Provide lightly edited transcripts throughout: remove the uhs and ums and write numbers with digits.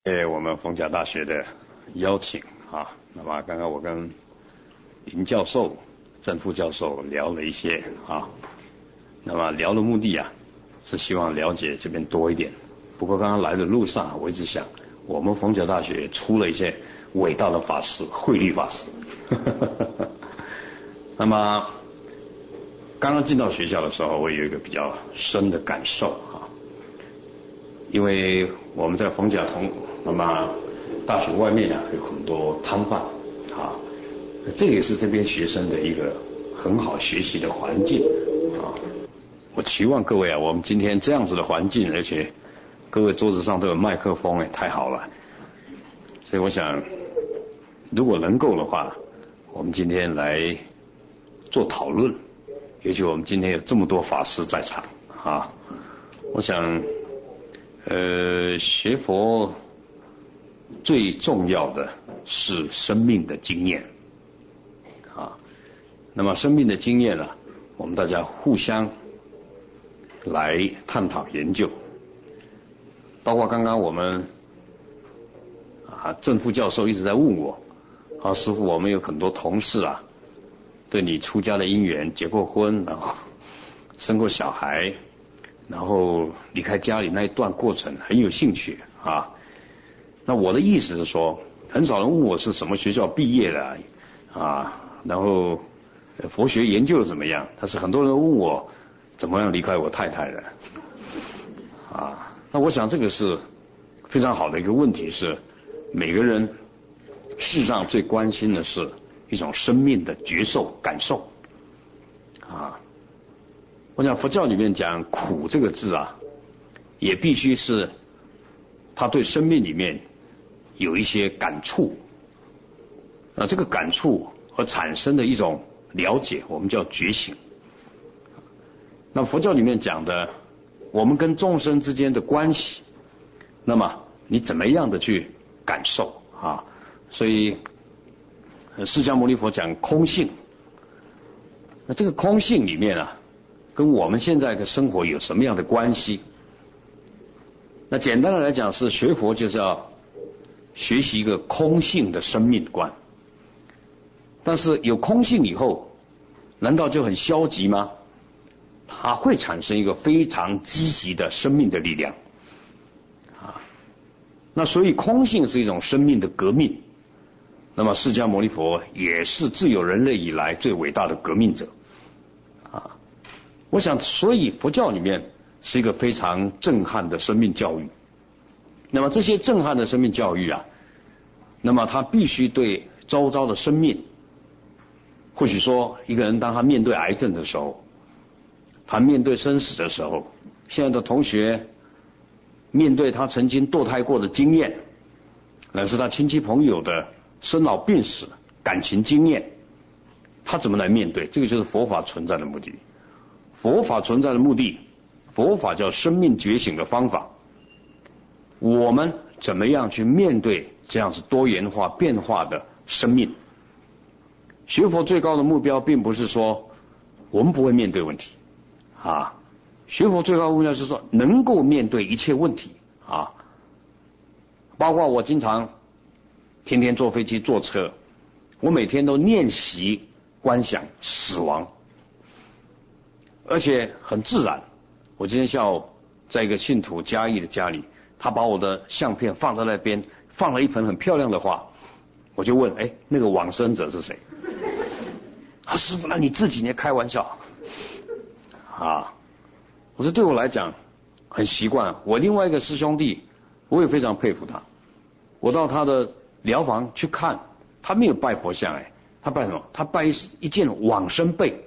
我们逢甲大学的邀请啊，那么刚刚我跟林教授、郑副教授聊了一些啊，那么聊的目的啊，是希望了解这边多一点。不过刚刚来的路上，我一直想，我们逢甲大学出了一些伟大的法师，慧律法师。那么刚刚进到学校的时候，我有一个比较深的感受啊，因为我们在逢甲那么大学外面啊有很多摊贩啊，这也是这边学生的一个很好学习的环境啊。我期望各位啊，我们今天这样子的环境，而且各位桌子上都有麦克风，太好了。所以我想，如果能够的话，我们今天来做讨论。尤其我们今天有这么多法师在场啊，我想，学佛最重要的是生命的经验啊。那么生命的经验呢，我们大家互相来探讨研究。包括刚刚我们郑副教授一直在问我，师父，我们有很多同事啊，对你出家的因缘，结过婚，然后生过小孩，然后离开家里那一段过程很有兴趣啊。那我的意思是说，很少人问我是什么学校毕业的啊，然后佛学研究的怎么样，但是很多人问我怎么样离开我太太的啊。那我想这个是非常好的一个问题，是每个人事实上最关心的是一种生命的觉受感受啊。我想佛教里面讲苦这个字啊，也必须是他对生命里面有一些感触，这个感触而产生的一种了解，我们叫觉醒。那佛教里面讲的我们跟众生之间的关系，那么你怎么样的去感受啊？所以释迦牟尼佛讲空性，那这个空性里面啊，跟我们现在的生活有什么样的关系？那简单的来讲，是学佛就是要学习一个空性的生命观。但是有空性以后，难道就很消极吗？它会产生一个非常积极的生命的力量啊。那所以空性是一种生命的革命。那么释迦牟尼佛也是自有人类以来最伟大的革命者啊。我想，所以佛教里面是一个非常震撼的生命教育。那么这些震撼的生命教育啊，那么他必须对周遭的生命，或许说一个人当他面对癌症的时候，他面对生死的时候，现在的同学面对他曾经堕胎过的经验，乃是他亲戚朋友的生老病死感情经验，他怎么来面对？这个就是佛法存在的目的。佛法存在的目的，佛法叫生命觉醒的方法。我们怎么样去面对这样子多元化变化的生命？学佛最高的目标并不是说我们不会面对问题啊，学佛最高的目标是说能够面对一切问题啊。包括我经常天天坐飞机坐车，我每天都练习观想死亡，而且很自然。我今天下午在一个信徒嘉义的家里，他把我的相片放在那边，放了一盆很漂亮的花，我就问，那个往生者是谁？师父，那你自己呢？开玩笑啊！我说对我来讲很习惯。我另外一个师兄弟，我也非常佩服他。我到他的疗房去看，他没有拜佛像，他拜什么？他拜一件往生被，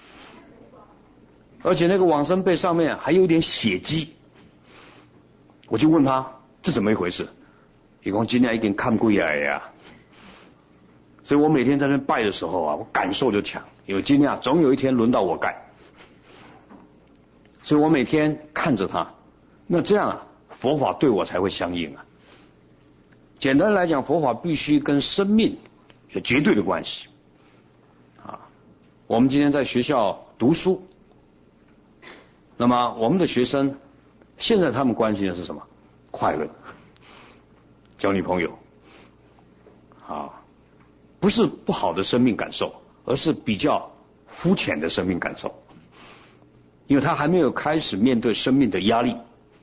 而且那个往生被上面还有点血迹。我就问他这怎么一回事？他说今天一定看过来呀。所以我每天在那拜的时候啊，我感受就强，因为今天总有一天轮到我盖。所以我每天看着他，那这样佛法对我才会相应啊。简单来讲，佛法必须跟生命有绝对的关系啊。我们今天在学校读书，那么我们的学生现在他们关心的是什么？快乐。 交女朋友，不是不好的生命感受，而是比较肤浅的生命感受，因为他还没有开始面对生命的压力。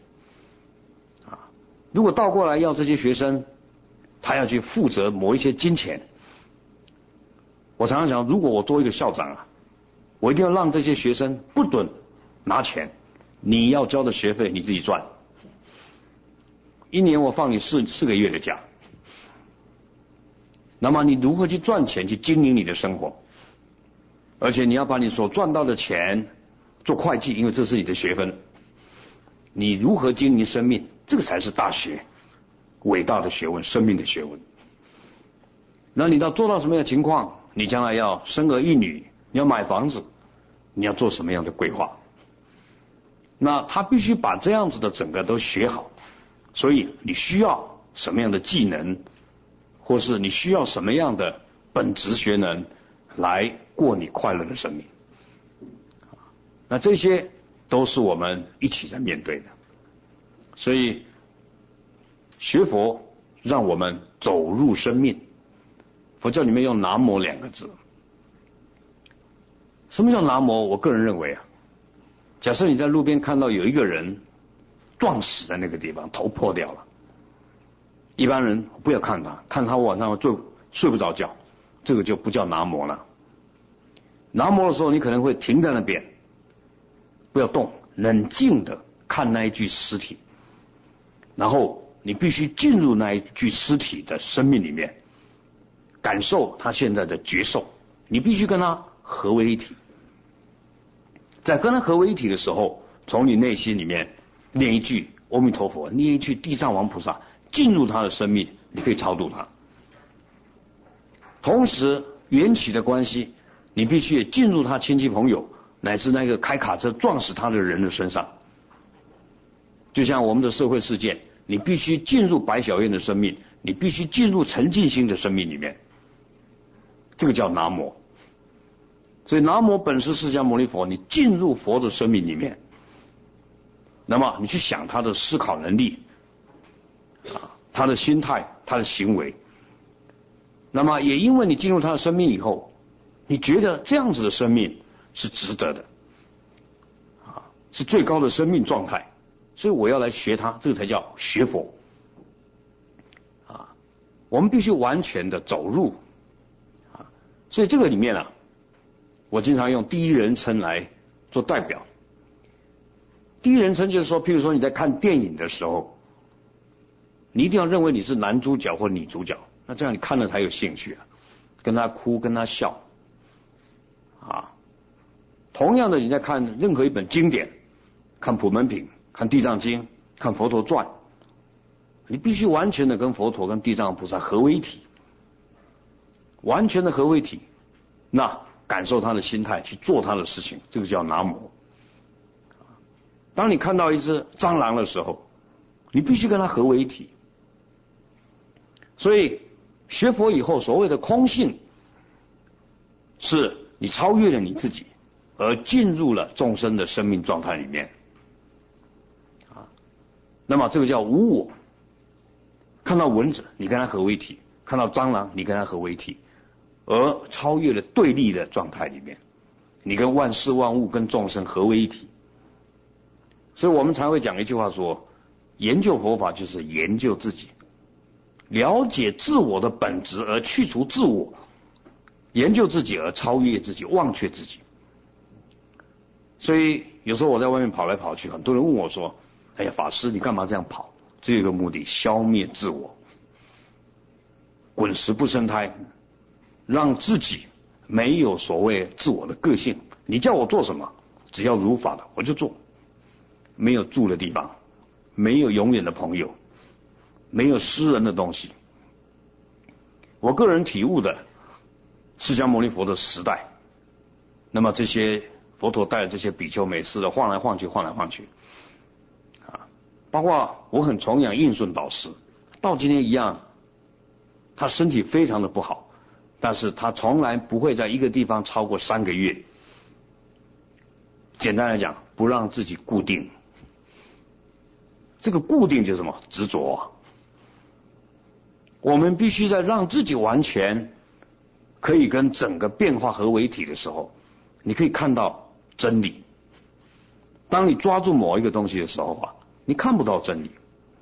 如果倒过来要这些学生，他要去负责某一些金钱，我常常想，如果我作为一个校长我一定要让这些学生不准拿钱，你要交的学费你自己赚，一年我放你四个月的假，那么你如何去赚钱，去经营你的生活？而且你要把你所赚到的钱做会计，因为这是你的学分。你如何经营生命，这个才是大学伟大的学问，生命的学问。那你要做到什么样的情况？你将来要生儿育女，你要买房子，你要做什么样的规划？那他必须把这样子的整个都学好。所以你需要什么样的技能，或是你需要什么样的本质学能来过你快乐的生命？那这些都是我们一起在面对的。所以学佛让我们走入生命。佛教里面用南无2个字。什么叫南无？我个人认为假设你在路边看到有一个人撞死在那个地方，头破掉了，一般人不要看他，看他晚上睡不着觉，这个就不叫南无了。南无的时候，你可能会停在那边，不要动，冷静的看那一具尸体，然后你必须进入那一具尸体的生命里面，感受他现在的觉受，你必须跟他合为一体。在跟他合为一体的时候，从你内心里面念一句阿弥陀佛，念一句地藏王菩萨，进入他的生命，你可以超度他。同时缘起的关系，你必须也进入他亲戚朋友乃至那个开卡车撞死他的人的身上。就像我们的社会事件，你必须进入白小燕的生命，你必须进入陈进兴的生命里面，这个叫南无。所以南无本师释迦牟尼佛，你进入佛的生命里面，那么你去想他的思考能力他的心态，他的行为，那么也因为你进入他的生命以后，你觉得这样子的生命是值得的是最高的生命状态，所以我要来学他，这个才叫学佛我们必须完全的走入所以这个里面我经常用第一人称来做代表。第一人称就是说，譬如说你在看电影的时候，你一定要认为你是男主角或女主角，那这样你看了才有兴趣跟他哭，跟他笑同样的，你在看任何一本经典，看普门品，看地藏经，看佛陀传，你必须完全的跟佛陀跟地藏菩萨合为一体，完全的合为一体，那感受他的心态，去做他的事情，这个叫南无。当你看到一只蟑螂的时候，你必须跟它合为一体。所以学佛以后，所谓的空性，是你超越了你自己，而进入了众生的生命状态里面那么这个叫无我。看到蚊子，你跟它合为一体；看到蟑螂，你跟它合为一体，而超越了对立的状态里面，你跟万事万物跟众生合为一体。所以我们常会讲一句话说，研究佛法就是研究自己，了解自我的本质而去除自我，研究自己而超越自己，忘却自己。所以有时候我在外面跑来跑去，很多人问我说，哎呀，法师你干嘛这样跑？只有一个目的，消灭自我，滚石不生胎，让自己没有所谓自我的个性。你叫我做什么，只要如法的我就做，没有住的地方，没有永远的朋友，没有私人的东西。我个人体悟的释迦牟尼佛的时代，那么这些佛陀带的这些比丘美师的晃来晃去晃来晃去包括我很崇仰印顺导师，到今天一样，他身体非常的不好，但是他从来不会在一个地方超过3个月。简单来讲，不让自己固定。这个固定就是什么？执着我们必须在让自己完全可以跟整个变化合为一体的时候，你可以看到真理。当你抓住某一个东西的时候啊，你看不到真理。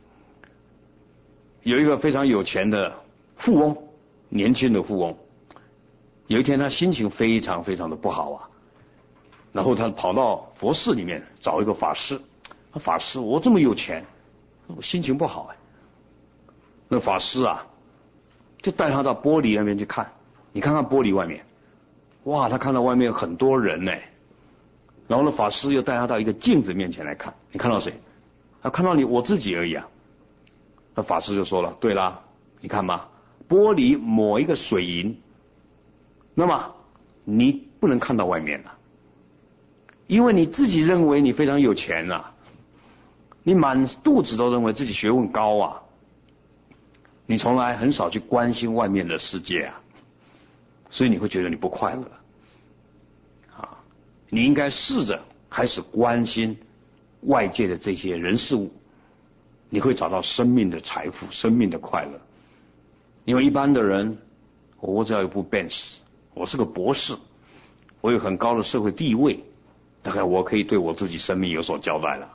有一个非常有钱的富翁，年轻的富翁，有一天他心情非常非常的不好啊，然后他跑到佛寺里面找一个法师。法师，我这么有钱，我心情不好哎。那法师啊，就带他到玻璃那边去看，你看看玻璃外面，哇，他看到外面有很多人呢。然后呢，法师又带他到一个镜子面前来看，你看到谁？他看到我自己而已啊。那法师就说了，对啦，你看吧，玻璃抹一个水银，那么你不能看到外面了，因为你自己认为你非常有钱啊，你满肚子都认为自己学问高啊，你从来很少去关心外面的世界啊，所以你会觉得你不快乐啊。你应该试着开始关心外界的这些人事物，你会找到生命的财富，生命的快乐。因为一般的人，我只要有部 Benz， 我是个博士，我有很高的社会地位，大概我可以对我自己生命有所交代了。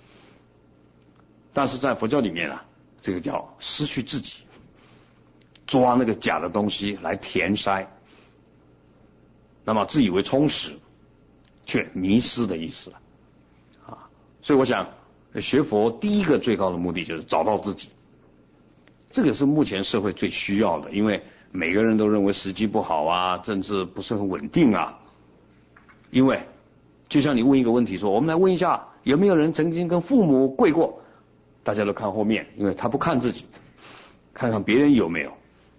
但是在佛教里面啊，这个叫失去自己，抓那个假的东西来填塞，那么自以为充实，却迷失的意思了啊。所以我想学佛第一个最高的目的就是找到自己，这个是目前社会最需要的，因为每个人都认为时机不好啊，政治不是很稳定啊。因为就像你问一个问题说，我们来问一下有没有人曾经跟父母跪过，大家都看后面，因为他不看自己，看看别人有没有。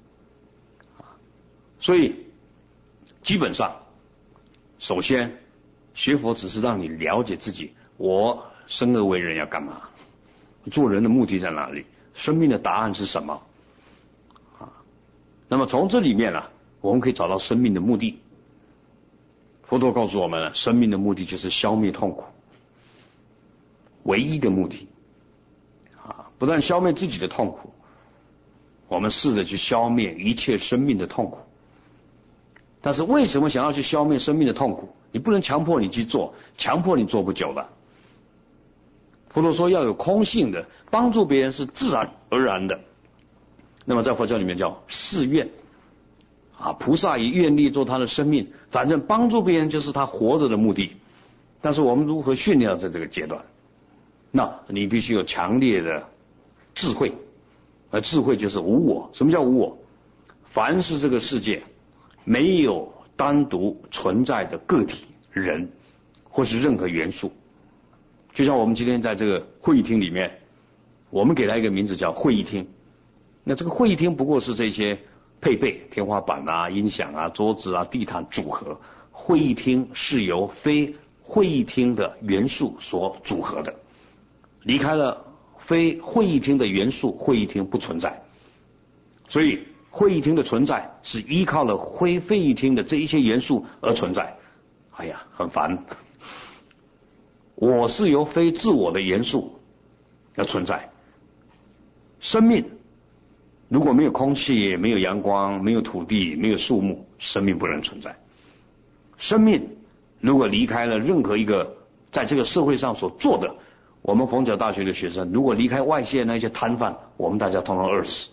所以基本上首先学佛只是让你了解自己，我生而为人要干嘛，做人的目的在哪里，生命的答案是什么啊？那么从这里面啊，我们可以找到生命的目的。佛陀告诉我们了，生命的目的就是消灭痛苦，唯一的目的啊！不但消灭自己的痛苦，我们试着去消灭一切生命的痛苦。但是为什么想要去消灭生命的痛苦？你不能强迫你去做，强迫你做不久的。佛陀说要有空性的，帮助别人是自然而然的。那么在佛教里面叫誓愿啊，菩萨以愿力做他的生命，反正帮助别人就是他活着的目的。但是我们如何训练在这个阶段？那你必须有强烈的智慧，而智慧就是无我。什么叫无我？凡是这个世界没有单独存在的个体、人或是任何元素。就像我们今天在这个会议厅里面，我们给它一个名字叫会议厅。那这个会议厅不过是这些配备，天花板啊、音响啊、桌子啊、地毯组合。会议厅是由非会议厅的元素所组合的，离开了非会议厅的元素，会议厅不存在。所以会议厅的存在是依靠了会议厅的这一些元素而存在。哎呀，很烦。我是由非自我的元素而存在。生命如果没有空气，没有阳光，没有土地，没有树木，生命不能存在。生命如果离开了任何一个在这个社会上所做的，我们逢甲大学的学生如果离开外界那些摊贩，我们大家通通饿死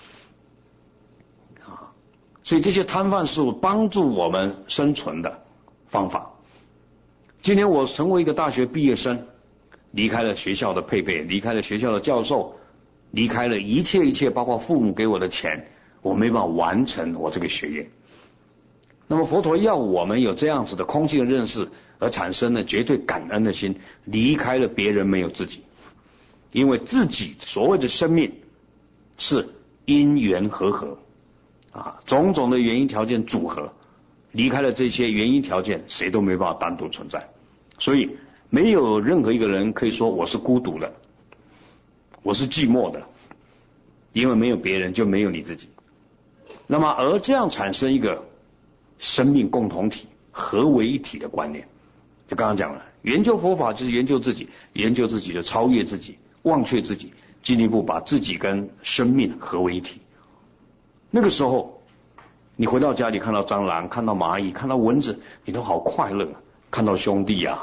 啊！所以这些摊贩是帮助我们生存的方法。今天我成为一个大学毕业生，离开了学校的配备，离开了学校的教授，离开了一切包括父母给我的钱，我没办法完成我这个学业。那么佛陀要我们有这样子的空性认识，而产生了绝对感恩的心，离开了别人没有自己。因为自己所谓的生命是因缘和合啊，种种的原因条件组合，离开了这些原因条件，谁都没办法单独存在。所以没有任何一个人可以说我是孤独的，我是寂寞的，因为没有别人就没有你自己。那么而这样产生一个生命共同体合为一体的观念，就刚刚讲了，研究佛法就是研究自己，研究自己就超越自己，忘却自己，进一步把自己跟生命合为一体。 那个时候，你回到家里看到蟑螂、看到蚂蚁、看到蚊子，你都好快乐。看到兄弟啊，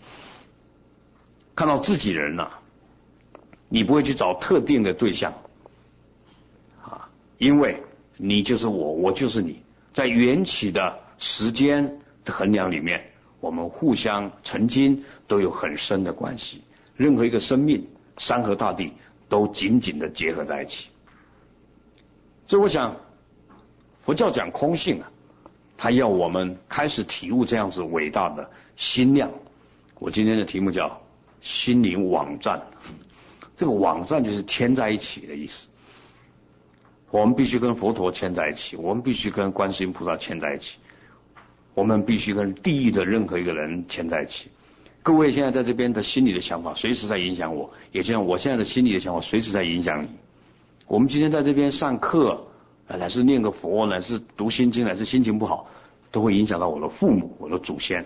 看到自己人啊，你不会去找特定的对象啊，因为你就是我，我就是你。在缘起的时间的衡量里面，我们互相曾经都有很深的关系。任何一个生命，山河大地都紧紧的结合在一起。所以我想，佛教讲空性啊，他要我们开始体悟这样子伟大的心量。我今天的题目叫心灵网站，这个网站就是牵在一起的意思。我们必须跟佛陀牵在一起，我们必须跟观世音菩萨牵在一起，我们必须跟地狱的任何一个人牵在一起。各位现在在这边的心里的想法随时在影响我，也就像我现在的心里的想法随时在影响你。我们今天在这边上课，乃是念个佛，乃是读心经，乃是心情不好，都会影响到我的父母、我的祖先，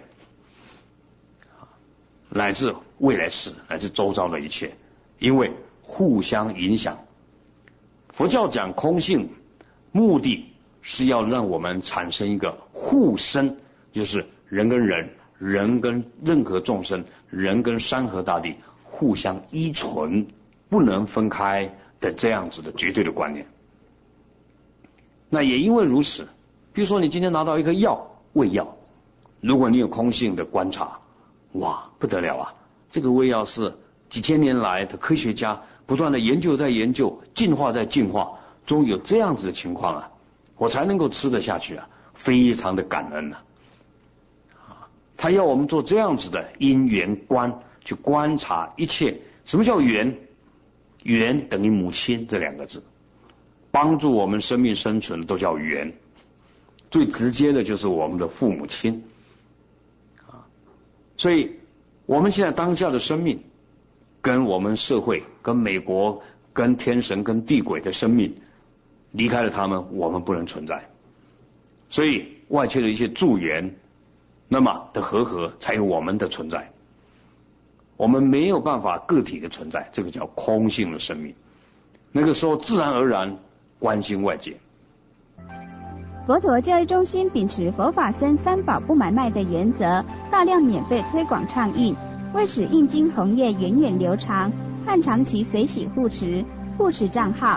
乃至未来世，乃至周遭的一切，因为互相影响。佛教讲空性，目的是要让我们产生一个互生，就是人跟人，人跟任何众生，人跟山河大地互相依存，不能分开的这样子的绝对的观念。那也因为如此，比如说你今天拿到一颗药，胃药，如果你有空性的观察，哇，不得了啊！这个胃药是几千年来的科学家不断的研究在研究，进化在进化，终于有这样子的情况啊，我才能够吃得下去啊，非常的感恩啊！他要我们做这样子的因缘观，去观察一切。什么叫缘？缘等于母亲这两个字，帮助我们生命生存的都叫缘。最直接的就是我们的父母亲啊，所以我们现在当下的生命，跟我们社会、跟美国、跟天神、跟地鬼的生命，离开了他们，我们不能存在。所以外界的一些助缘，那么的和才有我们的存在。我们没有办法个体的存在，这个叫空性的生命。那个时候自然而然关心外界。 佛陀教育中心秉持佛法僧三宝不买卖的原则，大量免费推广倡印，为使印经弘业源远流长，汉长期随喜护持账号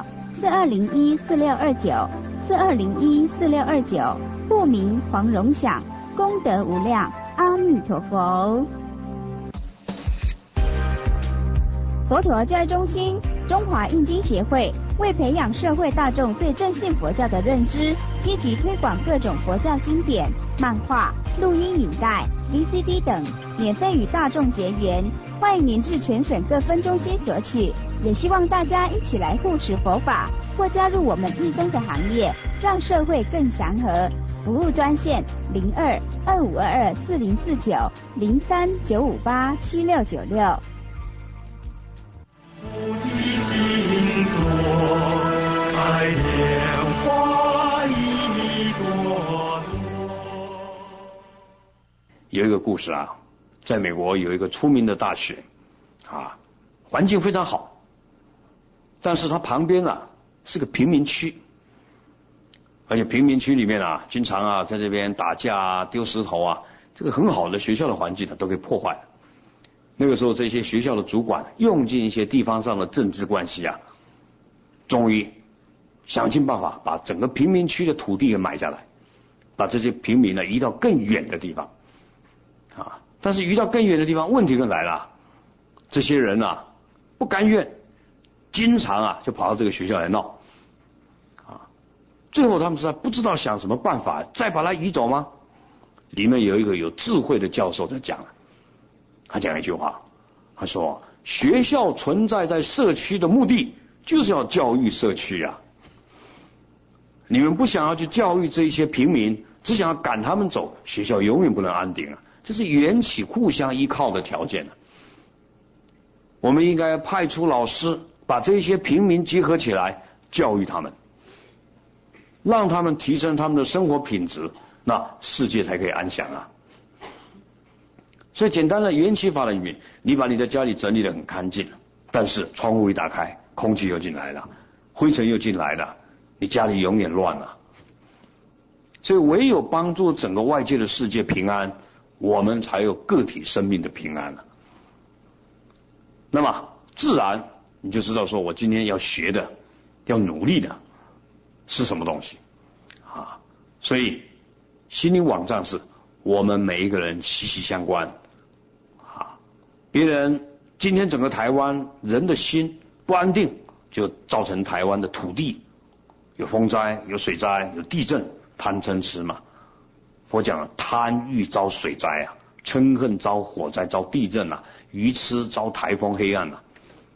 42014629，42014629，户名黄荣享，功德无量，阿弥陀佛。佛陀教育中心、中华印经协会为培养社会大众对正信佛教的认知，积极推广各种佛教经典、漫画、录音影带、VCD 等，免费与大众结缘。欢迎您至全省各分中心索取，也希望大家一起来护持佛法，或加入我们义工的行列，让社会更祥和。服务专线02-2522-4049，03-958-7696。 菩提静坐，开莲花一朵朵。 有一个故事啊，在美国有一个出名的大学啊，环境非常好，但是它旁边啊是个贫民区，而且贫民区里面啊，经常啊在这边打架啊、丢石头啊，这个很好的学校的环境呢都给破坏了。那个时候，这些学校的主管用尽一些地方上的政治关系啊，终于想尽办法把整个贫民区的土地给买下来，把这些平民呢移到更远的地方啊。但是移到更远的地方，问题更来了，这些人啊不甘愿，经常啊就跑到这个学校来闹啊。最后他们实在不知道想什么办法，再把它移走吗？里面有一个有智慧的教授在讲了。他讲一句话，他说学校存在在社区的目的就是要教育社区啊，你们不想要去教育这一些平民，只想要赶他们走，学校永远不能安定啊，这是缘起互相依靠的条件啊。我们应该派出老师把这些平民结合起来，教育他们，让他们提升他们的生活品质，那世界才可以安详啊。所以简单的缘起法里面，你把你的家里整理得很干净，但是窗户一打开，空气又进来了，灰尘又进来了， 你家里永远乱了。所以唯有帮助整个外界的世界平安，我们才有个体生命的平安了。那么自然你就知道说我今天要学的要努力的是什么东西啊。所以心灵网站是我们每一个人息息相关啊。别人今天整个台湾人的心不安定，就造成台湾的土地有风灾有水灾有地震，贪嗔痴嘛。佛讲了，贪欲遭水灾啊，嗔恨遭火灾遭地震啊，愚痴遭台风黑暗啊。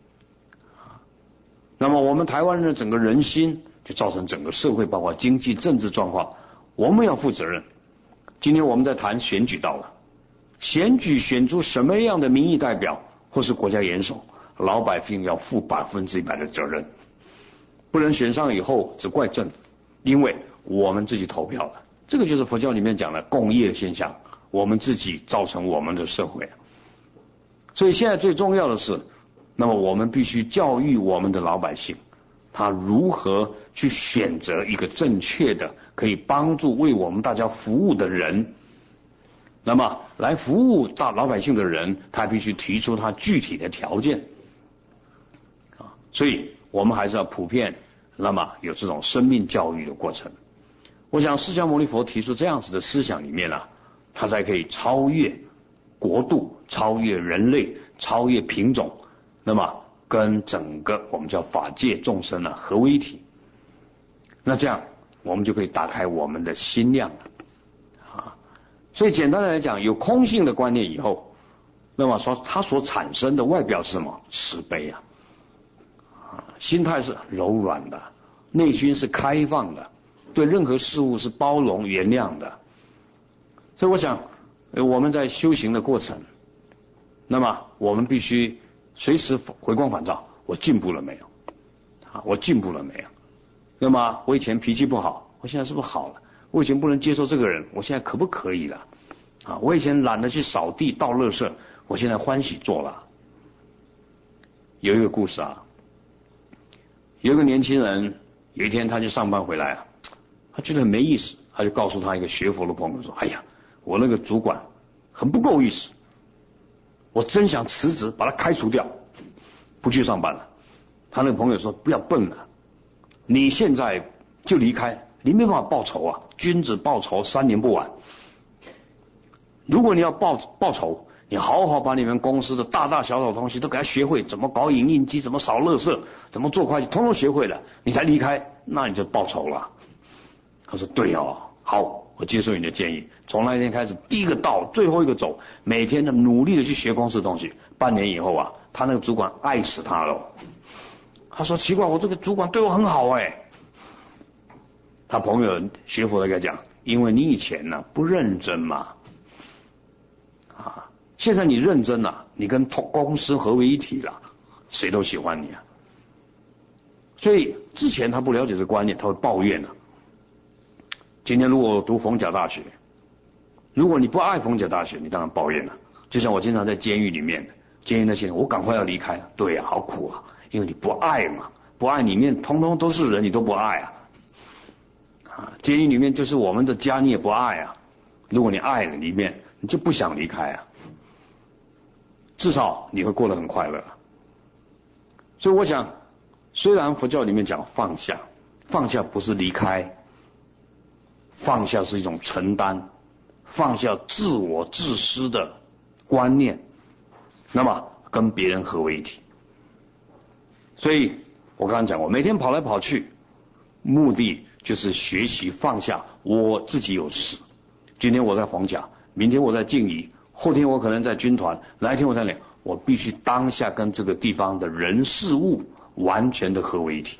那么我们台湾人的整个人心就造成整个社会包括经济政治状况，我们要负责任。今天我们在谈选举到了，选举选出什么样的民意代表或是国家元首，老百姓要负100%的责任，不能选上以后只怪政府，因为我们自己投票了。这个就是佛教里面讲的共业现象，我们自己造成我们的社会。所以现在最重要的是，那么我们必须教育我们的老百姓，他如何去选择一个正确的可以帮助为我们大家服务的人。那么来服务到老百姓的人，他必须提出他具体的条件啊。所以我们还是要普遍那么有这种生命教育的过程。我想释迦牟尼佛提出这样子的思想里面啊，他才可以超越国度，超越人类，超越品种，那么跟整个我们叫法界众生啊合为一体。那这样我们就可以打开我们的心量了啊。所以简单的来讲，有空性的观念以后，那么说它所产生的外表是什么？慈悲啊，心态是柔软的，内心是开放的，对任何事物是包容原谅的。所以我想我们在修行的过程，那么我们必须随时回光返照，我进步了没有啊？我进步了没有？那么我以前脾气不好，我现在是不是好了？我以前不能接受这个人，我现在可不可以了啊？我以前懒得去扫地倒垃圾，我现在欢喜做了。有一个故事啊，有一个年轻人，有一天他去上班回来啊，他觉得很没意思，他就告诉他一个学佛的朋友说，哎呀，我那个主管很不够意思，我真想辞职把他开除掉，不去上班了。他那个朋友说，不要笨了，你现在就离开，你没办法报仇啊，君子报仇3年不晚。如果你要报仇，你好好把你们公司的大大小小的东西都给他学会，怎么搞影印机，怎么扫垃圾，怎么做会计，通通学会了，你才离开，那你就报仇了。他说对哦，好，我接受你的建议，从那一天开始，第一个到最后一个走，每天的努力的去学公司的东西。半年以后啊，他那个主管爱死他了。他说奇怪，我这个主管对我很好哎。他朋友学佛的跟他讲，因为你以前呢不认真嘛，啊，现在你认真了，你跟公司合为一体了，谁都喜欢你啊。所以之前他不了解这个观念，他会抱怨啊。今天如果我读逢甲大学，如果你不爱逢甲大学，你当然抱怨了。就像我经常在监狱里面，监狱那些人，我赶快要离开，对啊，好苦啊，因为你不爱嘛，不爱里面通通都是人，你都不爱啊。监狱里面就是我们的家，你也不爱啊。如果你爱了里面，你就不想离开啊。至少你会过得很快乐。所以我想，虽然佛教里面讲放下，放下不是离开，放下是一种承担，放下自我自私的观念，那么跟别人合为一体。所以我刚刚讲过，每天跑来跑去，目的就是学习放下我自己有事。今天我在逢甲，明天我在静宜，后天我可能在军团，哪一天我在哪，我必须当下跟这个地方的人事物完全的合为一体。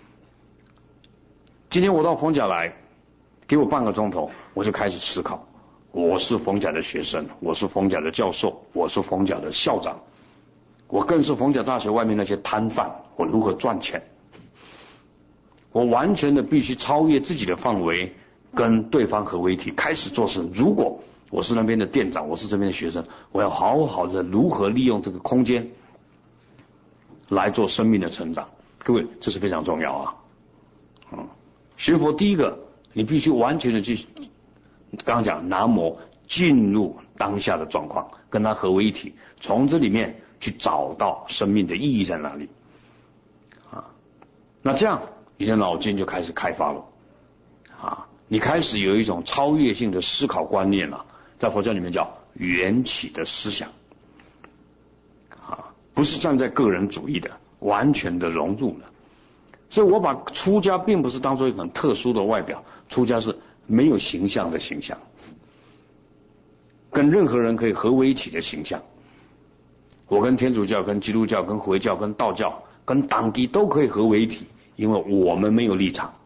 今天我到逢甲来，给我半个钟头，我就开始思考，我是逢甲的学生，我是逢甲的教授，我是逢甲的校长，我更是逢甲大学外面那些摊贩，我如何赚钱。我完全的必须超越自己的范围，跟对方合为一体，开始做事。如果我是那边的店长，我是这边的学生，我要好好的如何利用这个空间来做生命的成长。各位，这是非常重要啊。 学佛第一个，你必须完全的去，刚刚讲南无，进入当下的状况，跟它合为一体，从这里面去找到生命的意义在哪里啊？那这样你的脑筋就开始开发了啊，你开始有一种超越性的思考观念了，在佛教里面叫缘起的思想啊，不是站在个人主义的，完全的融入了。所以我把出家并不是当作一个很特殊的外表，出家是没有形象的形象，跟任何人可以合为一体的形象。我跟天主教、跟基督教、跟回教、跟道教、跟党地都可以合为一体，因为我们没有立场，